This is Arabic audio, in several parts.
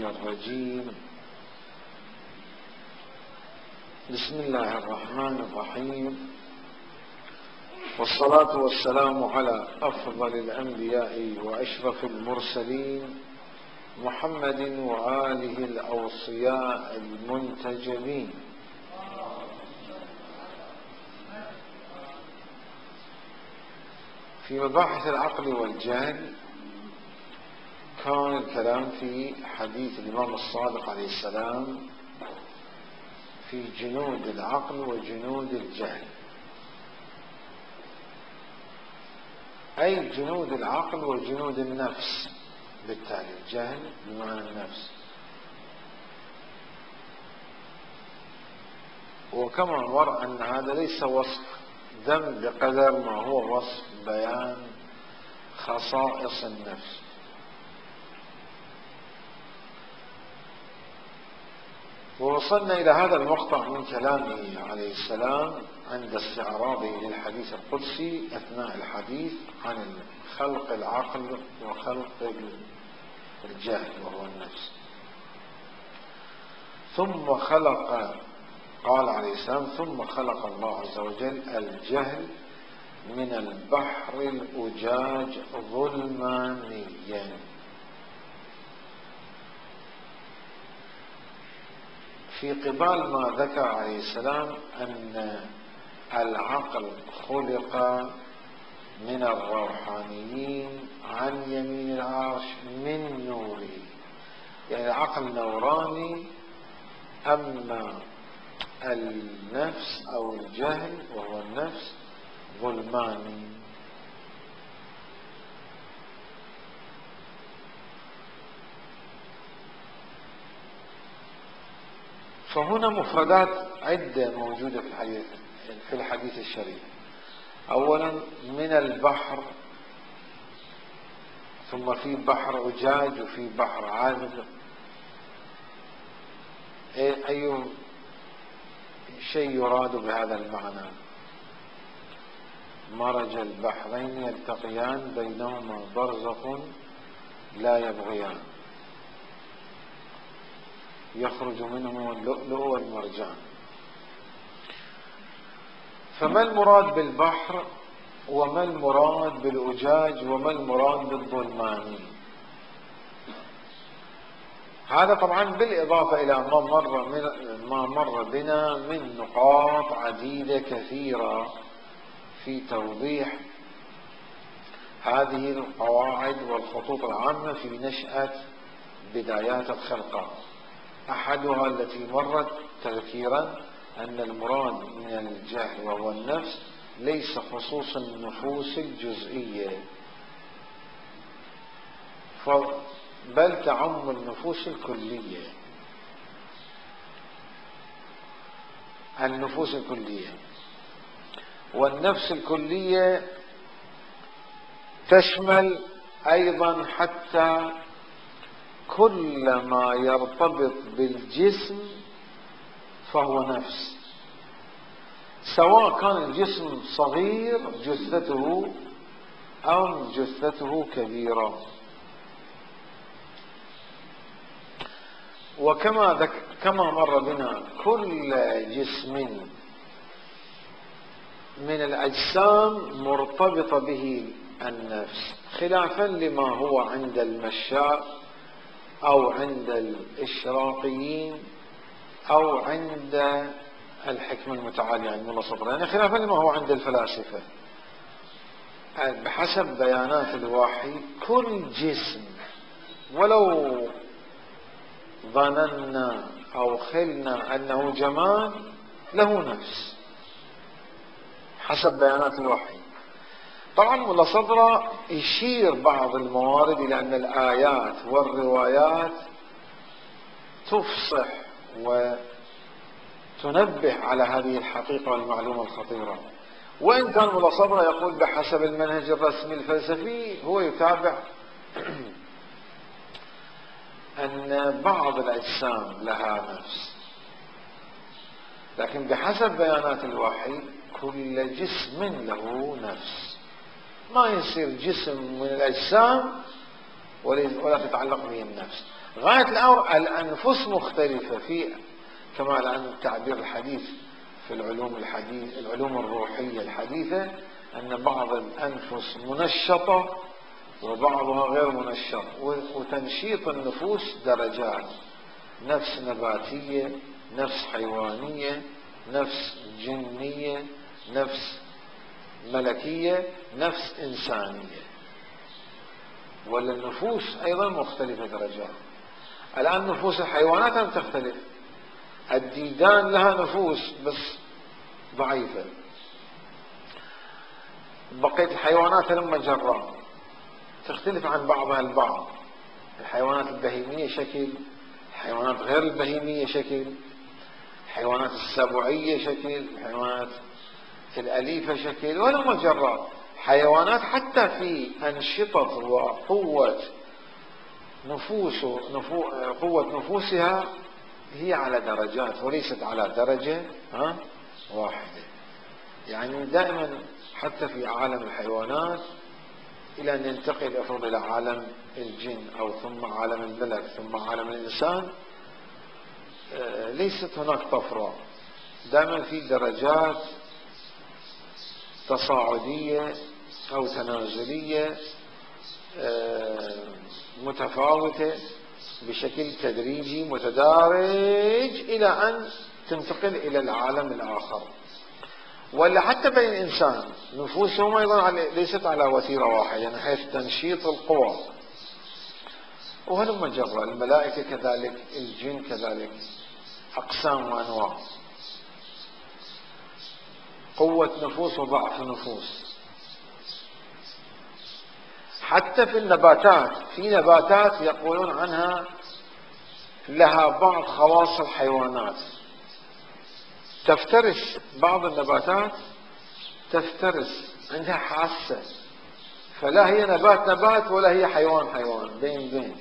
الرجيم. بسم الله الرحمن الرحيم، والصلاة والسلام على أفضل الأنبياء وأشرف المرسلين محمد وآله الأوصياء المنتجبين. في مباحث العقل والجهل كان الكلام في حديث الإمام الصادق عليه السلام في جنود العقل وجنود الجهل، أي جنود العقل وجنود النفس، بالتالي الجهل بمعنى النفس. وكما مر أن هذا ليس وصف ذم بقدر ما هو وصف بيان خصائص النفس. ووصلنا إلى هذا المقطع من كلامه عليه السلام عند استعراضه للحديث القدسي أثناء الحديث عن خلق العقل وخلق الجهل وهو النفس. ثم خلق، قال عليه السلام: ثم خلق الله عز وجل الجهل من البحر الأجاج ظلمانيا. في قبال ما ذكر عليه السلام أن العقل خلق من الروحانيين عن يمين العرش من نوره، يعني العقل نوراني، أما النفس أو الجهل وهو النفس ظلماني. فهنا مفردات عدة موجودة في الحديث الشريف. أولا من البحر، ثم في بحر أجاج وفي بحر عذب. أي شيء يراد بهذا المعنى؟ مرج البحرين يلتقيان بينهما برزخ لا يبغيان يخرج منهما اللؤلؤ والمرجان. فما المراد بالبحر، وما المراد بالأجاج، وما المراد بالظلماني؟ هذا طبعا بالإضافة إلى ما مر بنا من نقاط عديدة كثيرة في توضيح هذه القواعد والخطوط العامة في نشأة بدايات الخلقة. أحدها التي مرت تذكيرا أن المراد من الجهل وهو النفس ليس خصوص النفوس الجزئية، بل تعم النفوس الكلية. النفوس الكلية والنفس الكلية تشمل أيضا حتى كل ما يرتبط بالجسم فهو نفس، سواء كان الجسم صغير جثته أو جثته كبيرة. كما مر بنا كل جسم من الأجسام مرتبطة به النفس، خلافا لما هو عند المشاء أو عند الإشراقيين أو عند الحكمة المتعالية عند ملا صدر، يعني خلافا لما هو عند الفلاسفة. بحسب بيانات الوحي كل جسم ولو ظننا أو خلنا أنه جماد له نفس حسب بيانات الوحي. طبعا ملا صدر يشير بعض الموارد إلى أن الآيات والروايات تفصح وتنبه على هذه الحقيقة والمعلومة الخطيرة، وإن كان ملا صدر يقول بحسب المنهج الرسمي الفلسفي هو يتابع أن بعض الأجسام لها نفس، لكن بحسب بيانات الوحي كل جسم له نفس. ما يصير جسم من الأجسام ولا تتعلق به النفس. غاية الأمر الأنفس مختلفة في كما الآن التعبير الحديث في العلوم الروحية الحديثة، أن بعض الأنفس منشطة وبعضها غير منشط، وتنشيط النفوس درجات: نفس نباتية، نفس حيوانية، نفس جنية، نفس ملكية، نفس إنسانية. والنفوس أيضا مختلفة درجات. الآن نفوس الحيوانات هم تختلف. الديدان لها نفوس بس ضعيفة، بقية الحيوانات لما جرى تختلف عن بعضها البعض. الحيوانات البهيمية شكل، الحيوانات غير البهيمية شكل، الحيوانات السبوعية شكل، الحيوانات الأليفة شكل، ولما جرى حيوانات حتى في أنشطة وقوة قوة نفوسها هي على درجات وليست على درجة واحدة. يعني دائما حتى في عالم الحيوانات إلى أن ننتقل أفضل إلى عالم الجن أو ثم عالم الملك ثم عالم الإنسان، ليست هناك طفرة، دائما في درجات تصاعدية أو تنازلية متفاوتة بشكل تدريجي متدارج إلى أن تنتقل إلى العالم الآخر. ولا حتى بين الإنسان نفوسهم أيضا ليست على وتيرة واحدة من حيث تنشيط القوى، وهلما جرى الملائكة كذلك، الجن كذلك، أقسام وأنواع، قوة نفوس وضعف نفوس. حتى في النباتات، في نباتات يقولون عنها لها بعض خواص الحيوانات. تفترس بعض النباتات، تفترس، عندها حاسة، فلا هي نبات ولا هي حيوان بين.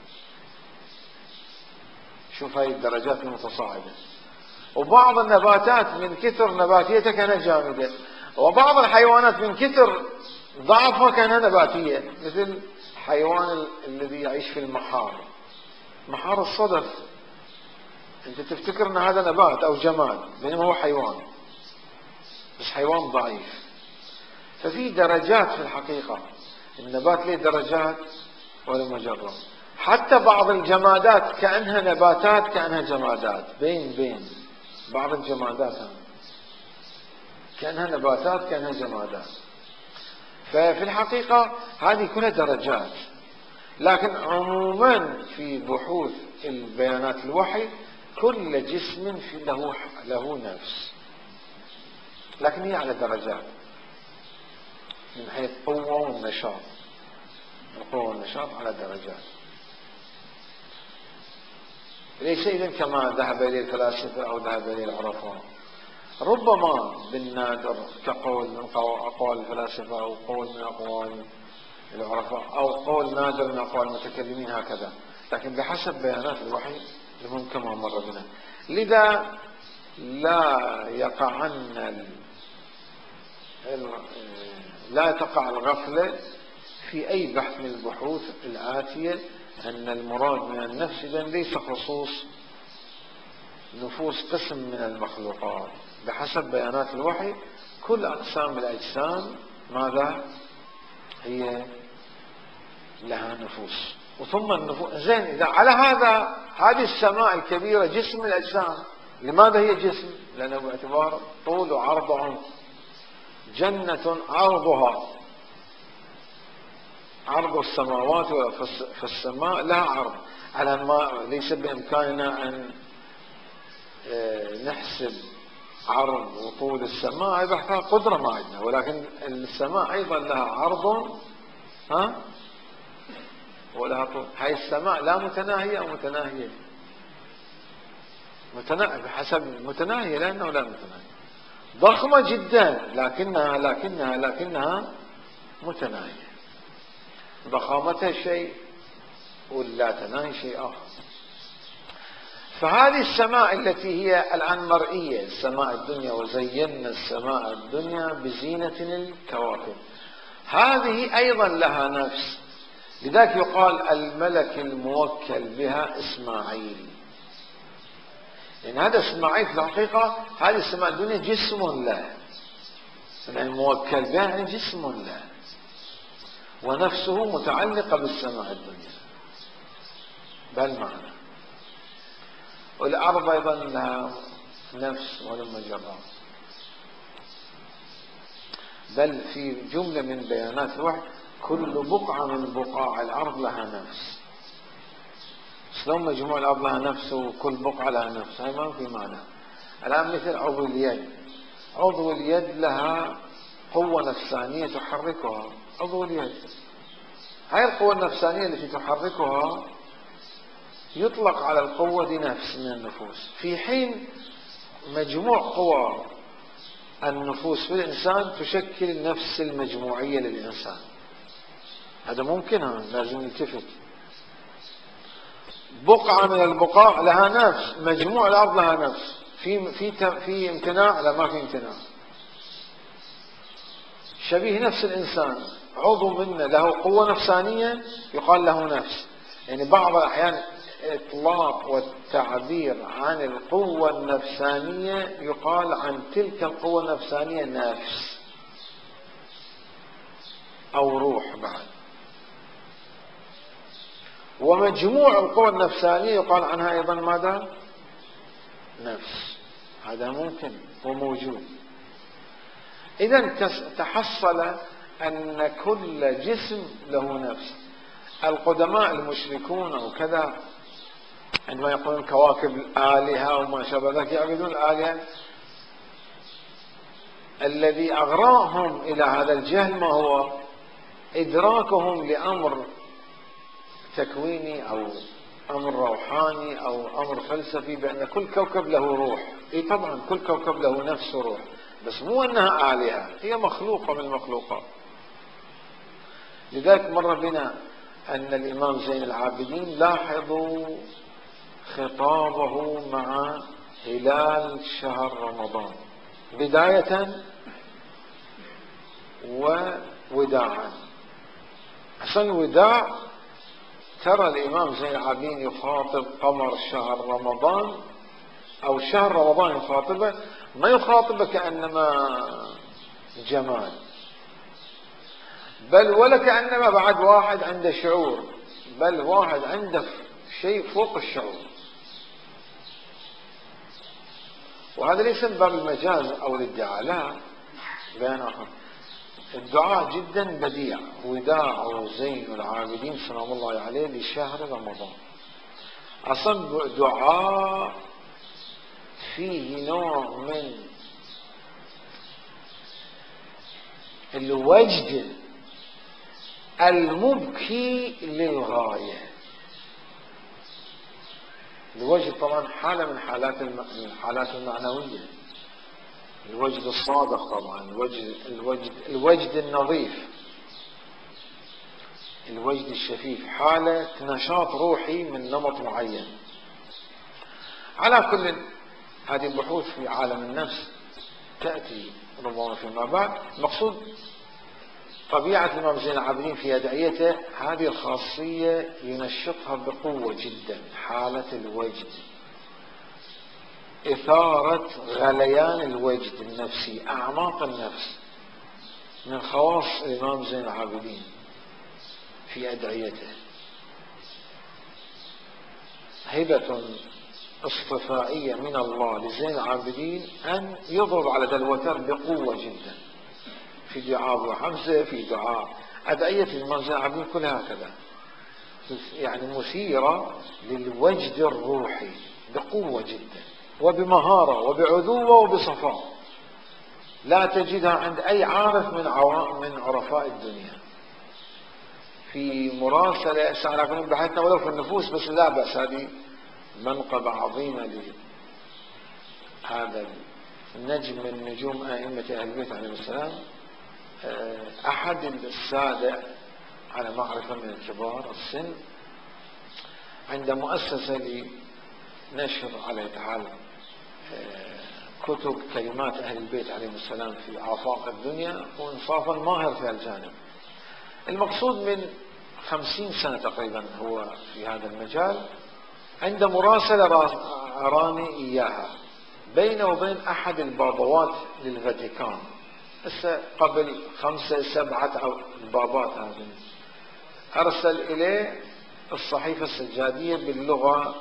شوف هاي الدرجات المتصاعدة. وبعض النباتات من كثر نباتيتها كانها جامدة، وبعض الحيوانات من كثر ضعفها كانها نباتية، مثل الحيوان الذي يعيش في محار الصدف. انت تفتكر ان هذا نبات او جماد بينما هو حيوان، بس حيوان ضعيف. ففي درجات في الحقيقة، النبات له درجات ولا مجرد. حتى بعض الجمادات كأنها نباتات كأنها جمادات، بين بعض الجمادات كأنها نباتات كأنها جمادات. ففي الحقيقة هذه كلها درجات. لكن عموما في بحوث البيانات الوحي كل جسم له نفس، لكن هي على درجات من حيث قوة والنشاط. القوة والنشاط على درجات، ليس إذن كما ذهب إليه الفلاسفة أو ذهب إليه العرفاء. ربما بالنادر كقول من أقوال الفلاسفة أو قول من أقوال العرفاء أو قول نادر من أقوال المتكلمين هكذا، لكن بحسب بيانات الوحي المهم كما مر بنا. لذا لا تقع الغفلة في أي بحث من البحوث الآتية أن المراد من النفس إذن ليس خصوص نفوس قسم من المخلوقات. بحسب بيانات الوحي كل أقسام الأجسام ماذا هي لها نفوس. وثم النفوس زين، إذا على هذه السماء الكبيرة جسم الأجسام، لماذا هي جسم؟ لأنه باعتبار طول وعرض وعمق. جنة عرض السماوات، في السماء لها عرض، على ما ليس بإمكاننا أن نحسب عرض وطول السماء، إذا قدرة ما عندنا، ولكن السماء أيضا لها عرض ولها طول. هاي السماء لا متناهية أو متناهية؟ بحسب متناهية، لأنه لا متناهية، ضخمة جدا لكنها متناهية. ضخامتها شيء ولا تناهي شيء آخر. فهذه السماء التي هي الآن مرئية، السماء الدنيا، وزينا السماء الدنيا بزينة الكواكب، هذه أيضا لها نفس، لذلك يقال الملك الموكل بها إسماعيل، لأن هذا إسماعيل في الحقيقة هذه السماء الدنيا جسم له، يعني الموكل بها يعني جسم له، ونفسه متعلقة بالسماء الدنيا بل معنى. والأرض أيضا لها نفس ولما جرى، بل في جملة من بيانات الوحي كل بقعة من بقاع الأرض لها نفس. شلون مجموع الأرض لها نفس وكل بقعة لها نفس؟ هاي ما في معنى. الآن مثل عضو اليد، عضو اليد لها قوة نفسانية تحركها، عضو اليد هاي القوة النفسانية التي تحركها يطلق على القوة دي نفس من النفوس، في حين مجموع قوى النفوس في الإنسان تشكل النفس المجموعية للإنسان. هذا ممكن، لازم نلتفت. بقعة من البقاع لها نفس، مجموع الأرض لها نفس، في امتناع؟ لا، ما في امتناع. شبيه نفس الإنسان، عضو منه له قوة نفسانية يقال له نفس. يعني بعض الأحيان إطلاق والتعبير عن القوة النفسانية يقال عن تلك القوة النفسانية نفس أو روح بعد. ومجموع القوى النفسانية يقال عنها أيضا ماذا؟ نفس. هذا ممكن وموجود. إذن تحصل أن كل جسم له نفس. القدماء المشركون أو كذا عندما يقولون كواكب الآلهة وما شابه ذلك يعبدون الآلهة، الذي أغراهم إلى هذا الجهل ما هو؟ إدراكهم لأمر تكويني أو أمر روحاني أو أمر فلسفي بأن كل كوكب له روح. إيه طبعا كل كوكب له نفس روح، بس مو أنها آلهة، هي مخلوقة من المخلوقات. لذلك مر بنا أن الإمام زين العابدين لاحظوا خطابه مع هلال شهر رمضان بداية ووداعا. عشان الوداع ترى الإمام زين العابدين يخاطب قمر شهر رمضان أو شهر رمضان يخاطبه، ما يخاطبه كأنما جمال، بل ولا كأنما بعد واحد عنده شعور، بل واحد عنده شيء فوق الشعور. وهذا ليس من باب المجاز أو الادعاء، لا، بيان آخر. الدعاء جدا بديع. وداع زين العابدين سلام الله عليه لشهر رمضان، أصلا دعاء فيه نوع من الوجد المبكي للغاية. الوجد طبعا حالة من الحالات المعنوية، الوجد الصادق طبعا، الوجد النظيف، الوجد الشفيف، حالة نشاط روحي من نمط معين. على كل هذه البحوث في عالم النفس تأتي ربما فيما بعد. المقصود طبيعة الإمام زين العابدين في أدعيته هذه الخاصية ينشطها بقوة جدا، حالة الوجد، إثارة غليان الوجد النفسي، أعماق النفس، من خواص الإمام زين العابدين في أدعيته. هبة اصطفائية من الله لزين العابدين أن يضرب على ذا الوتر بقوة جدا في دعاء أبو حمزة، في دعاء أدعية الإمام زين العابدين كلها هكذا، يعني مثيرة للوجد الروحي بقوة جدا وبمهارة وبعذوبة وبصفاء لا تجدها عند أي عارف من عرفاء الدنيا. في مراسلة سألكم بحثنا ولو في النفوس، بس لا بأس، هذه منقبة عظيمة لهذا النجم من نجوم أئمة أهل البيت عليهم السلام. أحد السادة على معرفة من الكبار السن عند مؤسسة لنشر على تعالى كتب كلمات أهل البيت عليهم السلام في آفاق الدنيا، وإنصافا ماهر في الجانب. المقصود من 50 سنة تقريبا هو في هذا المجال، عنده مراسلة أراني إياها بينه وبين أحد البابوات للفاتيكان، هسه قبل 5 7 البابات هذه، أرسل إليه الصحيفة السجادية باللغة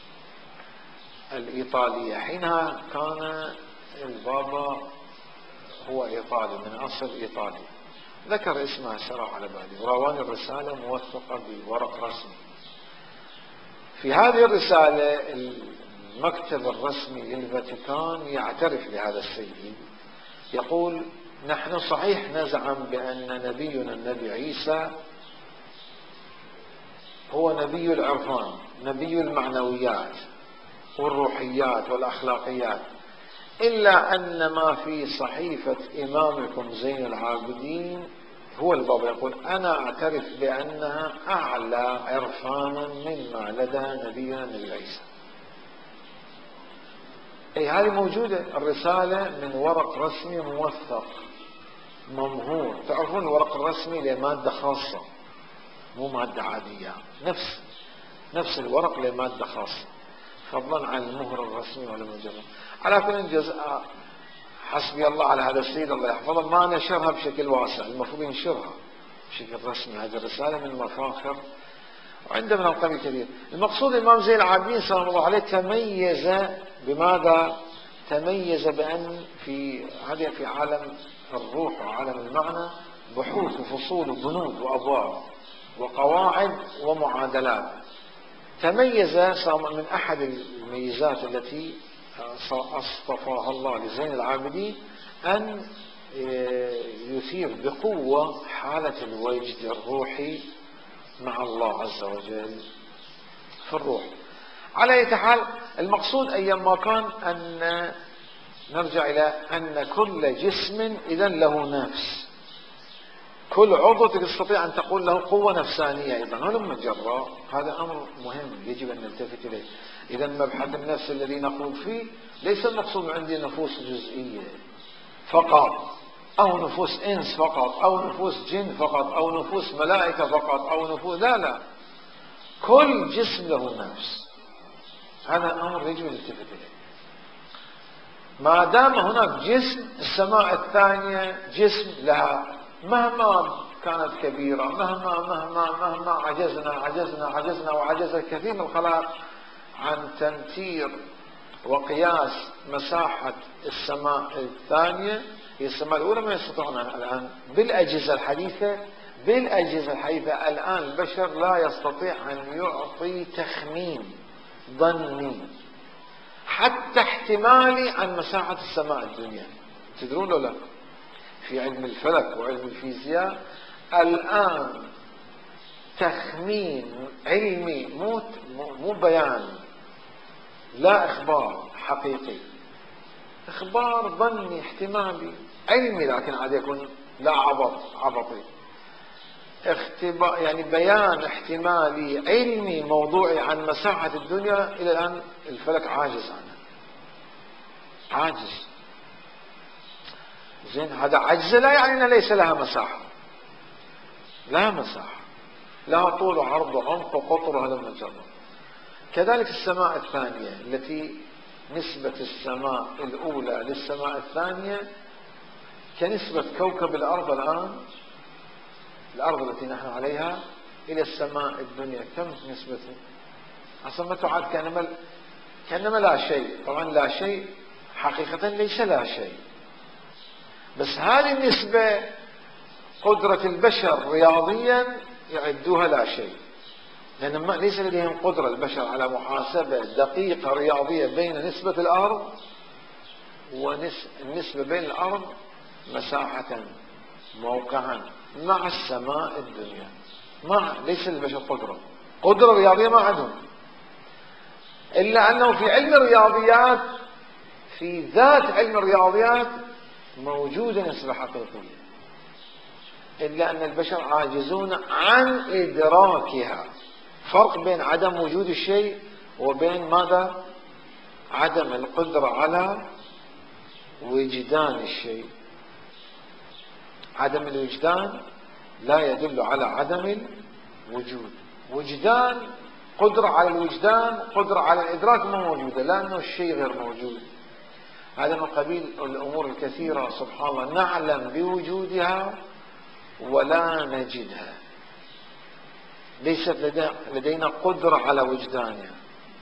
الإيطالية. حينها كان البابا هو إيطالي من أصل إيطالي، ذكر اسمه سرع على بالي، ورواني الرسالة موثقة بورق رسمي. في هذه الرسالة المكتب الرسمي للفاتيكان يعترف بهذا السيد، يقول: نحن صحيح نزعم بأن نبينا النبي عيسى هو نبي العرفان، نبي المعنويات والروحيات والأخلاقيات، إلا أن ما في صحيفة إمامكم زين العابدين، هو البابا يقول: أنا أعترف بأنها أعلى عرفانا مما لدى نبينا النبي عيسى. أي هذه موجودة الرسالة من ورق رسمي موثق ممهور. تعرفون الورق الرسمي لمادة خاصة، مو مادة عادية، نفس الورق لمادة خاصة، فضلا عن المهر الرسمي ولا مجرد. على كل جزء حسبي الله على هذا السيد الله يحفظه، ما نشرها بشكل واسع، المفروض ينشرها بشكل رسمي. هذه الرسالة من المفاخر وعنده من القبيل كثير. المقصود الإمام زين العابدين سلام الله عليه تميز بماذا؟ تميز بأن في هذه في عالم الروح وعالم المعنى بحوث وفصول وبنود وأبواب وقواعد ومعادلات. تميز من أحد الميزات التي اصطفاها الله لزين العابدين أن يثير بقوة حالة الوجد الروحي مع الله عز وجل في الروح. على أي حال، المقصود أيما كان أن نرجع إلى أن كل جسم إذا له نفس، كل عضو تستطيع أن تقول له قوة نفسانية أيضا، هلم جرا. هذا أمر مهم يجب أن نلتفت إليه. إذا مبحث النفس الذي نقول فيه ليس المقصود عندي نفوس جزئية فقط، أو نفوس إنس فقط، أو نفوس جن فقط، أو نفوس ملائكة فقط، أو نفوس، لا، كل جسم له نفس. هذا أمر يجب أن نلتفت إليه. ما دام هناك جسم، السماء الثانية جسم لها، مهما كانت كبيرة، مهما عجزنا وعجز الكثير من الخلائق عن تنتير وقياس مساحة السماء الثانية. هي السماء الأولى ما يستطيعون الآن بالأجهزة الحديثة الآن البشر لا يستطيع أن يعطي تخمين ظني حتى احتمالي عن مساحة السماء الدنيا. تدرون لو لا؟ في علم الفلك وعلم الفيزياء الآن تخمين علمي، مو بيان، لا إخبار حقيقي، إخبار ظني احتمالي علمي، لكن عاد يكون لا عبطي، يعني بيان احتمالي علمي موضوعي عن مساحة الدنيا. إلى الآن الفلك عاجز عنه، عاجز. زين، هذا عجز لا يعني أن ليس لها مساحة، لها مساحة، لها طول وعرض وعمق وقطر وهذا المجرد. كذلك السماء الثانية التي نسبة السماء الأولى للسماء الثانية كنسبة كوكب الأرض الآن، الأرض التي نحن عليها إلى السماء الدنيا، كم نسبته؟ أصلا ما تعد كأنما لا شيء. طبعا لا شيء حقيقة ليس لا شيء، بس هذه النسبة قدرة البشر رياضيا يعدوها لا شيء، لأن ليس لديهم قدرة البشر على محاسبة دقيقة رياضية بين نسبة الأرض والنسبة بين الأرض مساحة موقعا مع السماء الدنيا. ليس للبشر قدرة رياضية ما عندهم، إلا أنه في علم الرياضيات، في ذات علم الرياضيات موجودة نسبة حقيقية، إلا أن البشر عاجزون عن إدراكها. فرق بين عدم وجود الشيء وبين ماذا؟ عدم القدرة على وجدان الشيء. عدم الوجدان لا يدل على عدم وجود. وجدان، قدرة على الوجدان، قدرة على الإدراك ما موجودة، لأنه الشيء غير موجود. هذا من قبيل الأمور الكثيرة سبحان الله نعلم بوجودها ولا نجدها، ليست لدينا قدرة على وجدانها.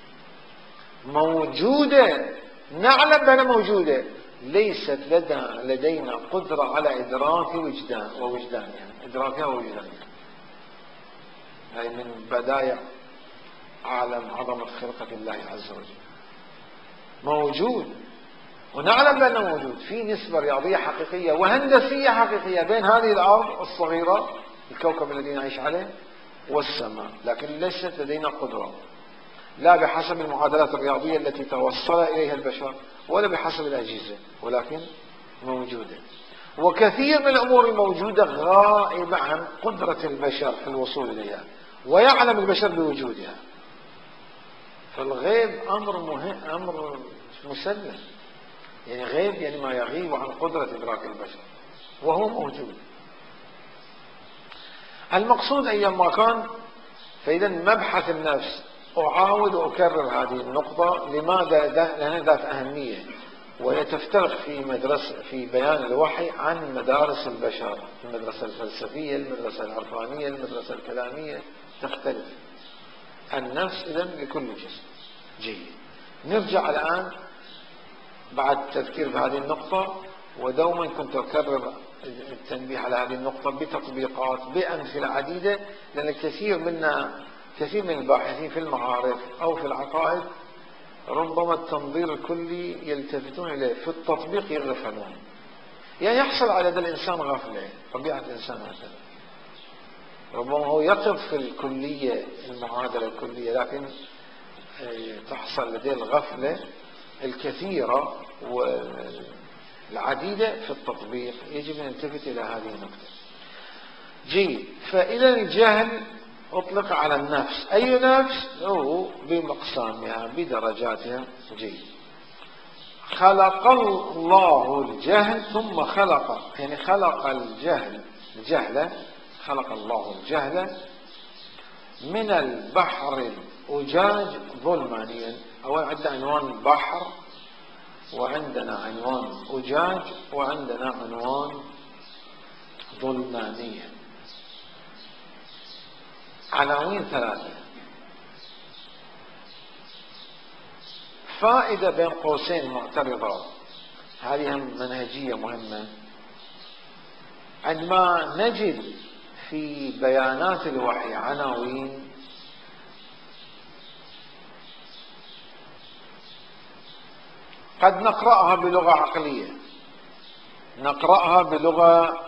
موجودة، نعلم بأنها موجودة، ليست لدينا قدرة على إدراك ووجدانها، إدراكها ووجدانها. هذه من بدايع عالم عظمة خلقة الله عز وجل. موجود ونعلم بأنه موجود، في نسبة رياضية حقيقية وهندسية حقيقية بين هذه الأرض الصغيرة، الكوكب الذي نعيش عليه، والسماء، لكن ليست لدينا قدرة، لا بحسب المعادلات الرياضية التي توصل إليها البشر ولا بحسب الأجهزة، ولكن موجودة. وكثير من الأمور الموجودة غائبة عن قدرة البشر في الوصول إليها، ويعلم البشر بوجودها. فالغيب أمر مهم، أمر مسلم، يعني غيب يعني ما يغيب عن قدرة إدراك البشر وهو موجود. المقصود أيما كان، فإذا مبحث النفس، أعاود وأكرر هذه النقطة. لماذا؟ لأنها ذات أهمية، وهي تفترق في بيان الوحي عن مدارس البشر، المدرسة الفلسفية، المدرسة العرفانية، المدرسة الكلامية، تختلف. النفس إذن لكل جسم. جيد، نرجع الآن بعد التذكير بهذه النقطة، ودوما كنت أكرر التنبيه على هذه النقطة بتطبيقات بأمثلة عديدة، لأن كثير من الباحثين في المعارف أو في العقائد ربما التنظير الكلي يلتفتون إليه، في التطبيق يغفلون، يعني يحصل على يد الإنسان غفلة، طبيعة الإنسان هكذا. ربما هو يقف في الكلية، المعادلة الكلية، لكن تحصل لديه الغفلة الكثيرة والعديدة في التطبيق. يجب أن نلتفت إلى هذه النقطة. جيد، فإذا الجهل أطلق على النفس. أي نفس؟ هو بمقسامها بدرجاتها. جيد، خلق الله الجهل ثم خلق، يعني خلق الجهل، خلق الله الجهل من البحر الأجاج ظلمانيا. أولا عندنا عنوان بحر، وعندنا عنوان أجاج، وعندنا عنوان ظلمانيا، عناوين ثلاثة. فائدة بين قوسين معترضة، هذه منهجية مهمة. عندما نجد في بيانات الوحي عناوين، قد نقرأها بلغة عقلية، نقرأها بلغة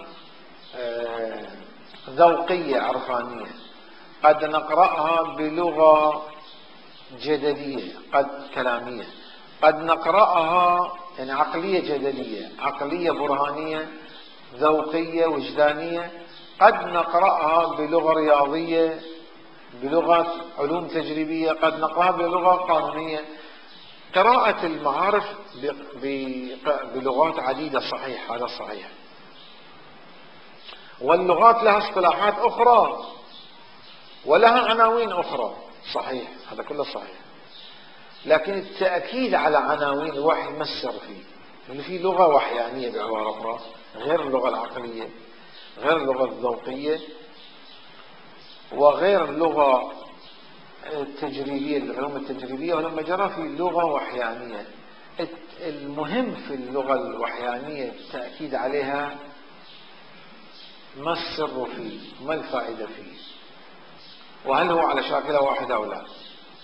ذوقية عرفانية، قد نقرأها بلغة جدلية، قد كلامية، قد نقرأها يعني عقلية جدلية، عقلية برهانية، ذوقية وجدانية، قد نقرأها بلغة رياضية، بلغة علوم تجريبية، قد نقرأها بلغة قانونية. قراءة المعارف بلغات عديدة صحيح، هذا صحيح، واللغات لها اصطلاحات أخرى ولها عناوين أخرى، صحيح، هذا كله صحيح. لكن التأكيد على عناوين الوحي ما السر فيه؟ اللي فيه لغة وحيانية بعبارة أخرى، غير اللغة العقلية، غير اللغة الذوقية، وغير اللغة التجريبية، العلوم التجريبية، ولما جرى في لغة وحيانية. المهم في اللغة الوحيانية التأكيد عليها، ما السر فيه؟ ما الفائدة فيه؟ وهل هو على شاكلة واحدة أو لا؟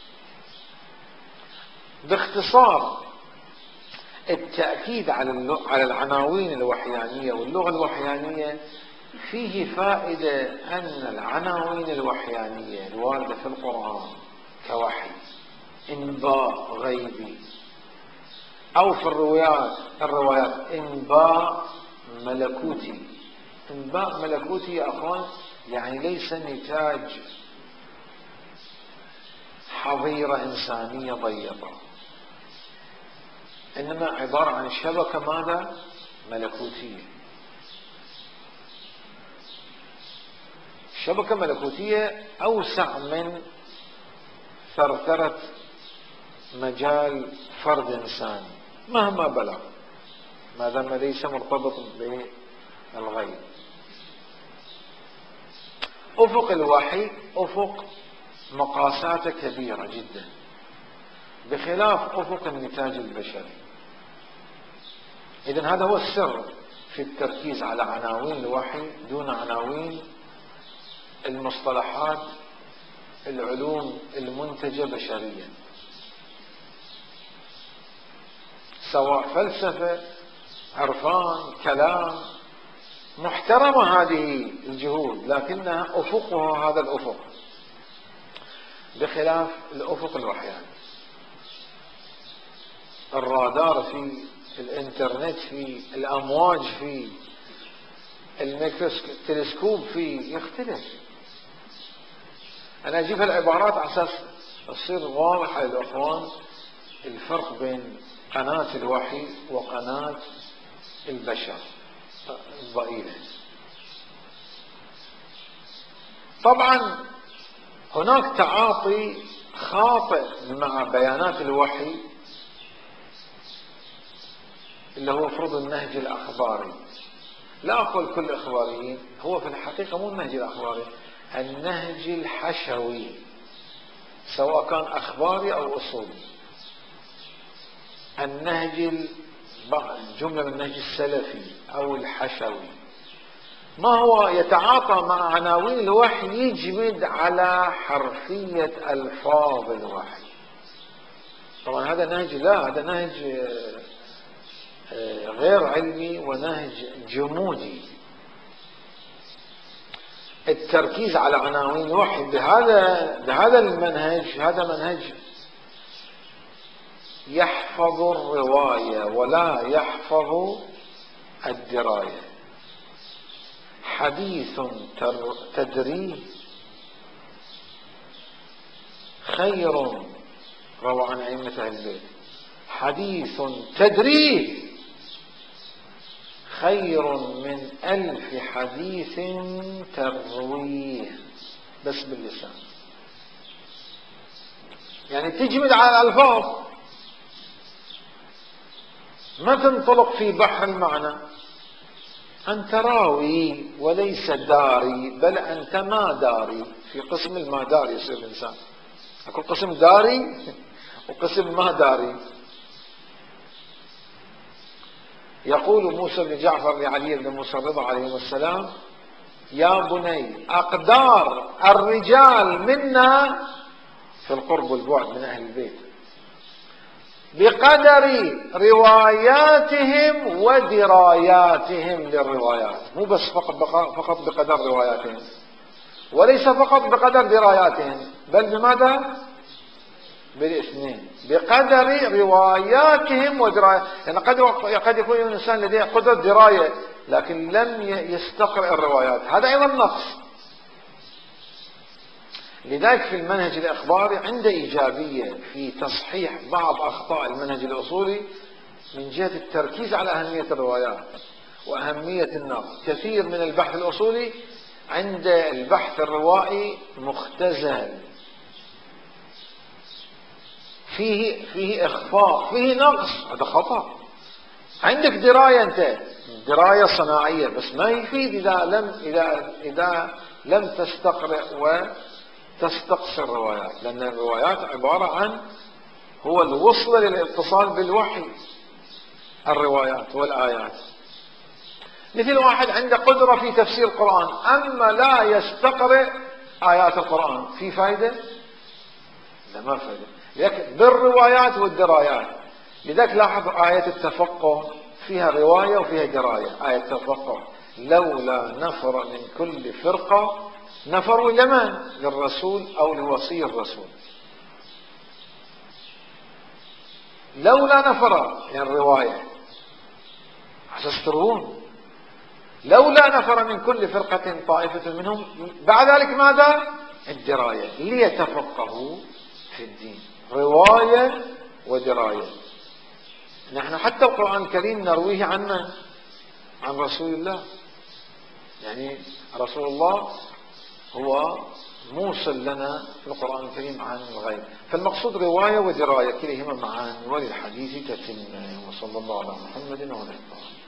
باختصار، التأكيد على العناوين الوحيانية واللغة الوحيانية فيه فائدة، أن العناوين الوحيانية الواردة في القرآن كوحي، إنباء غيبي، أو في الروايات إنباء ملكوتي. إنباء ملكوتي يا أخوان يعني ليس نتاج حظيرة إنسانية ضيقة، إنما عبارة عن شبكة ماذا؟ ملكوتية، الشبكة الملكوتية أوسع من ثرثرة مجال فرد إنسان مهما بلغ، ما دام ليس مرتبط بالغيب. أفق الوحي أفق مقاساته كبيرة جدا، بخلاف أفق النتاج البشري. إذن هذا هو السر في التركيز على عناوين الوحي دون عناوين المصطلحات العلوم المنتجة بشريا، سواء فلسفة، عرفان، كلام، محترمة هذه الجهود، لكنها أفقها هذا الأفق، بخلاف الأفق الوحياني. الرادار فيه، الإنترنت فيه، الأمواج فيه، التلسكوب فيه، يختلف. أنا أجيب هالعبارات على أساس تصير واضحة للأخوان الفرق بين قناة الوحي وقناة البشر الضئيلة. طبعا هناك تعاطي خاطئ مع بيانات الوحي اللي هو فرض النهج الأخباري. لا أقول كل الأخباريين، هو في الحقيقة مو النهج الأخباري، النهج الحشوي، سواء كان أخباري أو أصولي. النهج جملة من النهج السلفي أو الحشوي، ما هو يتعاطى مع عناوين الوحي، يجمد على حرفية ألفاظ الوحي. طبعا هذا نهج، لا، هذا نهج غير علمي ونهج جمودي. التركيز على عناوين الوحي بهذا المنهج، هذا منهج يحفظ الرواية ولا يحفظ الدراية. حديث تدريه خير، روى عن أئمة أهل البيت، حديث تدريه خير من 1000 حديث ترويه بس باللسان. يعني تجمد على الألفاظ، ما تنطلق في بحر المعنى. أنت راوي وليس داري، بل أنت ما داري. في قسم الما داري يصير الإنسان، أكون قسم داري وقسم ما داري. يقول موسى بن جعفر لعلي بن موسى الرضا عليه السلام: يا بني، أقدار الرجال منا في القرب والبعد من أهل البيت بقدر رواياتهم ودراياتهم للروايات. مو بس فقط بقدر رواياتهم، وليس فقط بقدر دراياتهم، بل بماذا؟ بالاثنين، بقدر رواياتهم ودراياتهم. يعني قد يكون الإنسان لديه قدرة دراية لكن لم يستقرأ الروايات، هذا أيضا نقص. لذلك في المنهج الإخباري عنده إيجابية في تصحيح بعض أخطاء المنهج الأصولي من جهة التركيز على أهمية الروايات وأهمية النقد. كثير من البحث الأصولي عند البحث الروائي مختزل، فيه إخفاء، فيه نقص، هذا خطأ. عندك دراية، أنت دراية صناعية، بس ما يفيد إذا لم تستقرأ وتستقصي الروايات، لأن الروايات عبارة عن هو الوصل للاتصال بالوحي، الروايات والآيات. مثل واحد عنده قدرة في تفسير القرآن أما لا يستقرأ آيات القرآن، في فائدة؟ لا، ما فائدة. لكن بالروايات والدرايات. لذلك لاحظ آية التفقه فيها رواية وفيها دراية. آية التفقه: لولا نفر من كل فرقة، نفروا لمن؟ للرسول أو لوصي الرسول. لولا نفر يعني الرواية حسسترون، لولا نفر من كل فرقة طائفة منهم، بعد ذلك ماذا؟ الدراية، ليتفقهوا في الدين. رواية ودراية. نحن حتى القرآن الكريم نرويه عن من؟ عن رسول الله. يعني رسول الله هو موصل لنا في القرآن الكريم عن الغيب. فالمقصود رواية ودراية كليهما معان، وللحديث تتم. وصلى الله على محمد وعلى آله.